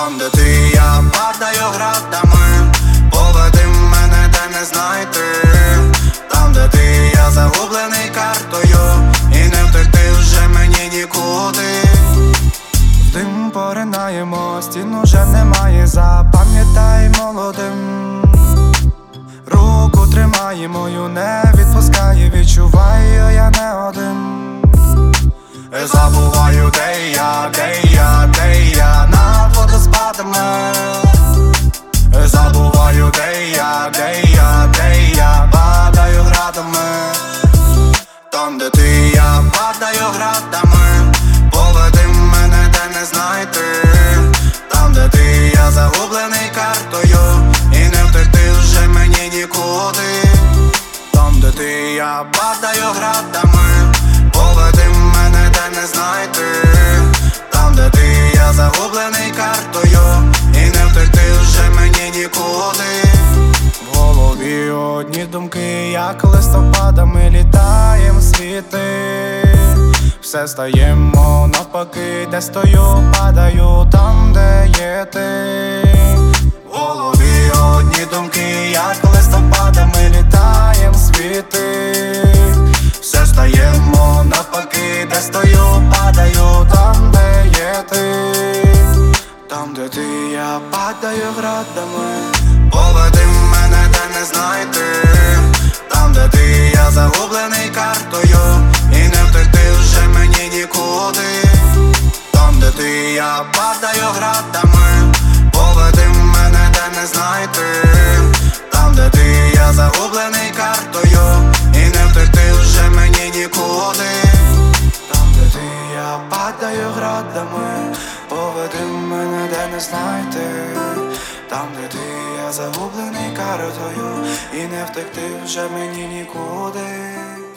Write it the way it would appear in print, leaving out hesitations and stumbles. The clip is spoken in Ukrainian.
Там, де ти, я падаю градами. Поведи мене, де не знайти. Там, де ти, я загублений картою, і не втекти вже мені нікуди. В дим поринаємо, стін уже немає, запам'ятай молодим. Руку тримає мою, не відпускає, відчуваю, я не один. Забуваю, де я, де я, де я, над водоспадами. Забуваю, де я, де я, де я, падаю градами. Там, де ти, я падаю градами. Поведи мене, де не знайти. Там, де ти, я загублений картою, і не втекти вже мені нікуди. Там, де ти, я падаю градами. Поведи мене, де не знайти. Там, де ти, я загублений картою, і не втекти вже мені нікуди. В голові одні думки, як листопадами літаєм світи. Все стаємо навпаки, де стою, падаю там, де є ти. В голові одні думки, як листопадами літаєм світи. Все стаємо навпаки, де стою, падаю там, де є ти. Там, де ти, я падаю градами. Поведи мене, де не знайти. Там, де ти, я загублений картою, і не втекти вже мені нікуди. Там, де ти, я падаю градами. Поведи мене, де не знайти. Там, де ти, я загублений картою, і не втекти вже мені нікуди. Там, де ти, я падаю градами. Поведи мене, де не знайти. Там, де ти, я загублений картою, і не втекти вже мені нікуди.